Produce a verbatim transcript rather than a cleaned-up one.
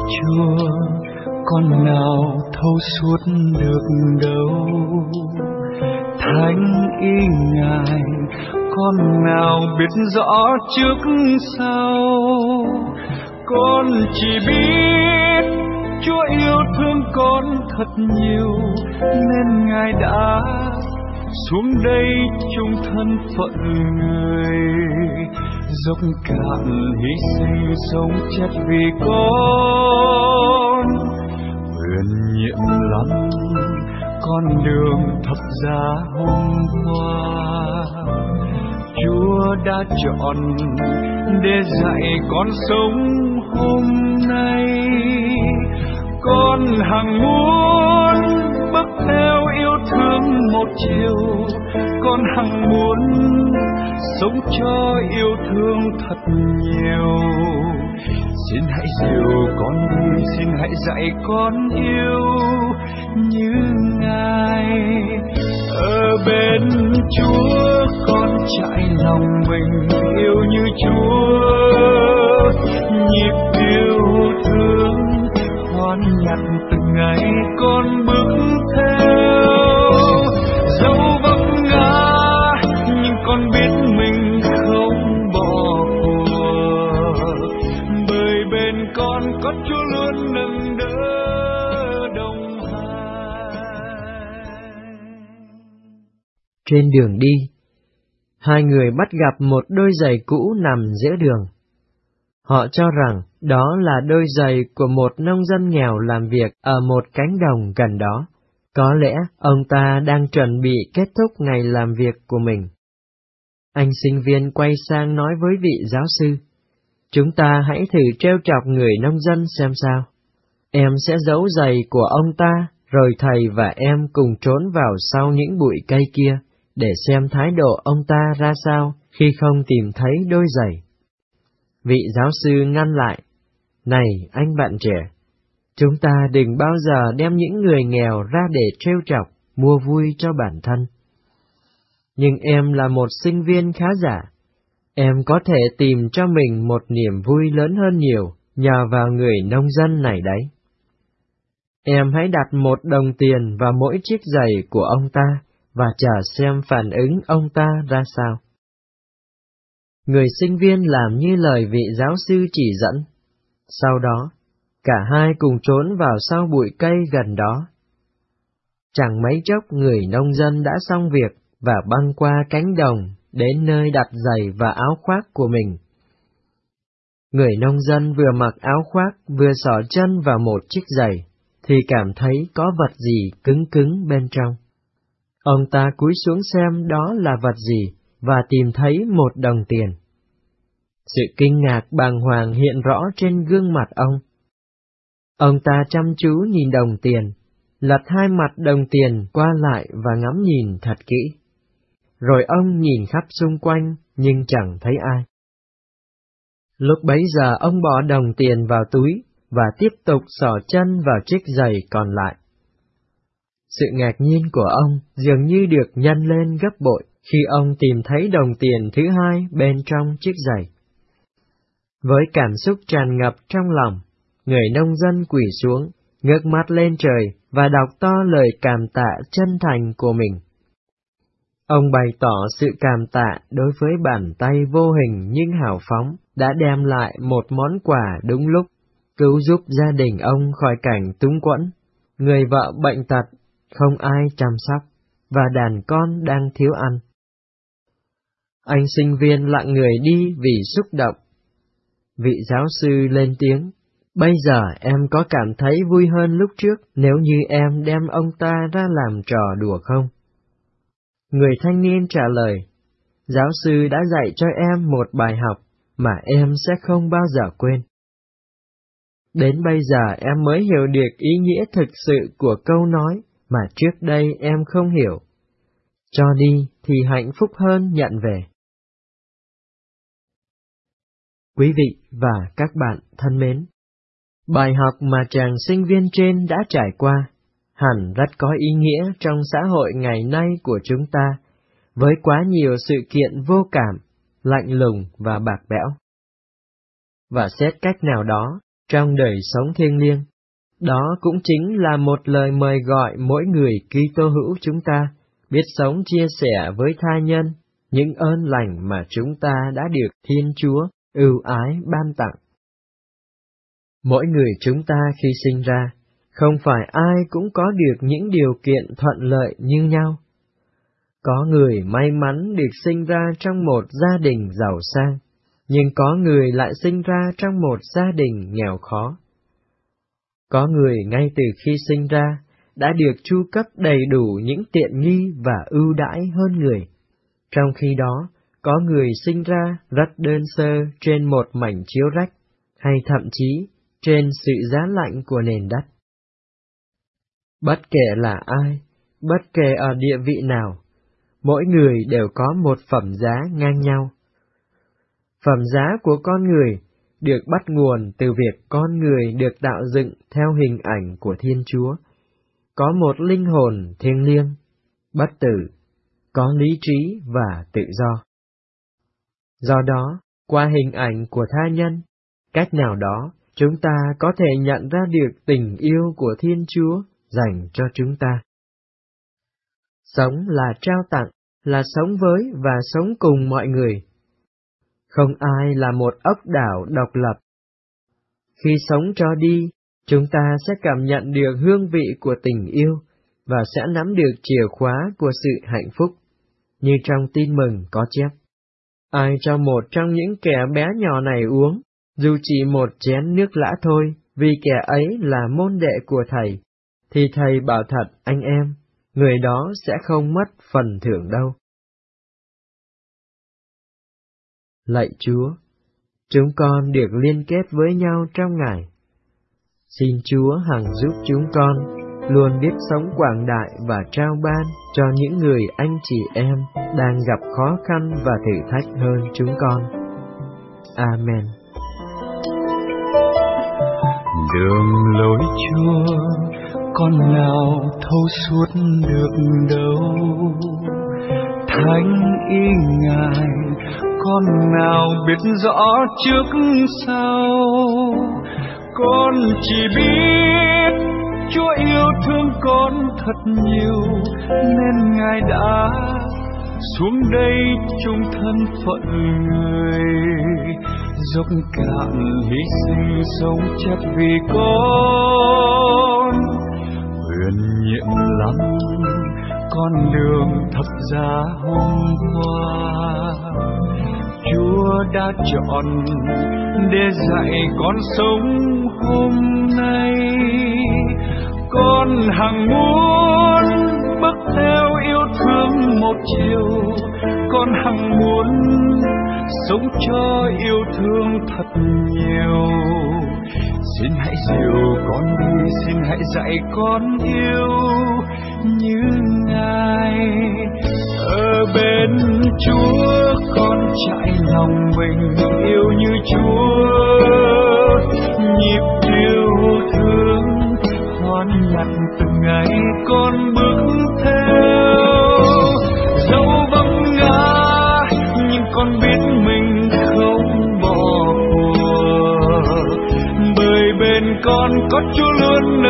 Chúa, con nào thấu suốt được đâu. Thánh ý Ngài, con nào biết rõ trước sau. Con chỉ biết Chúa yêu thương con thật nhiều, nên Ngài đã xuống đây chung thân phận người, dốc cạn hy sinh sống chết vì con. Huyền nhiệm lắm con đường thập giá hôm qua, Chúa đã chọn để dạy con sống hôm nay. Con hằng muốn bước theo yêu thương một chiều, con hằng muốn sống cho yêu thương thật nhiều. Xin hãy dìu con đi, xin hãy dạy con yêu như Ngài. Ở bên Chúa con trải lòng mình yêu như Chúa, nhịp yêu thương hoan nhặt từng ngày con bước theo. Dẫu vấp ngã nhưng con biết mình không bỏ cuộc, bởi bên con có Chúa luôn nâng đỡ đồng hành. Trên đường đi, hai người bắt gặp một đôi giày cũ nằm giữa đường. Họ cho rằng đó là đôi giày của một nông dân nghèo làm việc ở một cánh đồng gần đó. Có lẽ ông ta đang chuẩn bị kết thúc ngày làm việc của mình. Anh sinh viên quay sang nói với vị giáo sư, chúng ta hãy thử trêu chọc người nông dân xem sao. Em sẽ giấu giày của ông ta, rồi thầy và em cùng trốn vào sau những bụi cây kia, để xem thái độ ông ta ra sao khi không tìm thấy đôi giày. Vị giáo sư ngăn lại, này anh bạn trẻ, chúng ta đừng bao giờ đem những người nghèo ra để trêu chọc, mua vui cho bản thân. Nhưng em là một sinh viên khá giả, em có thể tìm cho mình một niềm vui lớn hơn nhiều nhờ vào người nông dân này đấy. Em hãy đặt một đồng tiền vào mỗi chiếc giày của ông ta và chờ xem phản ứng ông ta ra sao. Người sinh viên làm như lời vị giáo sư chỉ dẫn. Sau đó, cả hai cùng trốn vào sau bụi cây gần đó. Chẳng mấy chốc người nông dân đã xong việc và băng qua cánh đồng đến nơi đặt giày và áo khoác của mình. Người nông dân vừa mặc áo khoác vừa xỏ chân vào một chiếc giày, thì cảm thấy có vật gì cứng cứng bên trong. Ông ta cúi xuống xem đó là vật gì, và tìm thấy một đồng tiền. Sự kinh ngạc bàng hoàng hiện rõ trên gương mặt ông. Ông ta chăm chú nhìn đồng tiền, lật hai mặt đồng tiền qua lại và ngắm nhìn thật kỹ. Rồi ông nhìn khắp xung quanh, nhưng chẳng thấy ai. Lúc bấy giờ ông bỏ đồng tiền vào túi, và tiếp tục xỏ chân vào chiếc giày còn lại. Sự ngạc nhiên của ông dường như được nhân lên gấp bội khi ông tìm thấy đồng tiền thứ hai bên trong chiếc giày. Với cảm xúc tràn ngập trong lòng, người nông dân quỳ xuống, ngước mắt lên trời và đọc to lời cảm tạ chân thành của mình. Ông bày tỏ sự cảm tạ đối với bàn tay vô hình nhưng hào phóng đã đem lại một món quà đúng lúc, cứu giúp gia đình ông khỏi cảnh túng quẫn, người vợ bệnh tật, không ai chăm sóc, và đàn con đang thiếu ăn. Anh sinh viên lặng người đi vì xúc động. Vị giáo sư lên tiếng, bây giờ em có cảm thấy vui hơn lúc trước nếu như em đem ông ta ra làm trò đùa không? Người thanh niên trả lời, giáo sư đã dạy cho em một bài học mà em sẽ không bao giờ quên. Đến bây giờ em mới hiểu được ý nghĩa thực sự của câu nói mà trước đây em không hiểu. Cho đi thì hạnh phúc hơn nhận về. Quý vị và các bạn thân mến, bài học mà chàng sinh viên trên đã trải qua hẳn rất có ý nghĩa trong xã hội ngày nay của chúng ta, với quá nhiều sự kiện vô cảm, lạnh lùng và bạc bẽo. Và xét cách nào đó, trong đời sống thiêng liêng. Đó cũng chính là một lời mời gọi mỗi người Kitô hữu chúng ta biết sống chia sẻ với tha nhân những ơn lành mà chúng ta đã được Thiên Chúa ưu ái ban tặng. Mỗi người chúng ta khi sinh ra, không phải ai cũng có được những điều kiện thuận lợi như nhau. Có người may mắn được sinh ra trong một gia đình giàu sang, nhưng có người lại sinh ra trong một gia đình nghèo khó. Có người ngay từ khi sinh ra đã được chu cấp đầy đủ những tiện nghi và ưu đãi hơn người, trong khi đó có người sinh ra rất đơn sơ trên một mảnh chiếu rách, hay thậm chí trên sự giá lạnh của nền đất. Bất kể là ai, bất kể ở địa vị nào, mỗi người đều có một phẩm giá ngang nhau. Phẩm giá của con người được bắt nguồn từ việc con người được tạo dựng theo hình ảnh của Thiên Chúa, có một linh hồn thiêng liêng, bất tử, có lý trí và tự do. Do đó, qua hình ảnh của tha nhân, cách nào đó chúng ta có thể nhận ra được tình yêu của Thiên Chúa dành cho chúng ta. Sống là trao tặng, là sống với và sống cùng mọi người. Không ai là một ốc đảo độc lập. Khi sống cho đi, chúng ta sẽ cảm nhận được hương vị của tình yêu và sẽ nắm được chìa khóa của sự hạnh phúc, như trong Tin Mừng có chép. Ai cho một trong những kẻ bé nhỏ này uống, dù chỉ một chén nước lã thôi, vì kẻ ấy là môn đệ của Thầy, thì Thầy bảo thật anh em, người đó sẽ không mất phần thưởng đâu. Lạy Chúa, chúng con được liên kết với nhau trong Ngài. Xin Chúa hằng giúp chúng con luôn biết sống quảng đại và trao ban cho những người anh chị em đang gặp khó khăn và thử thách hơn chúng con. Amen. Đường lối Chúa, con nào thấu suốt được đâu, thánh ý Ngài, con nào biết rõ trước sau. Con chỉ biết Chúa yêu thương con thật nhiều, nên Ngài đã xuống đây chung thân phận người, dốc cạn hy sinh sống chết vì con. Huyền nhiệm lắm con đường thập giá hôm qua, Chúa đã chọn để dạy con sống hôm nay. Con hằng muốn bước theo yêu thương một chiều, con hằng muốn sống cho yêu thương thật nhiều. Xin hãy dìu con đi, xin hãy dạy con yêu như Ngài. Ở bên Chúa con trải lòng mình yêu như Chúa, nhịp yêu thương hoan nhạc từng ngày con bước theo. Dẫu vấp ngã nhưng con biết mình không bỏ cuộc, bởi bên con có Chúa luôn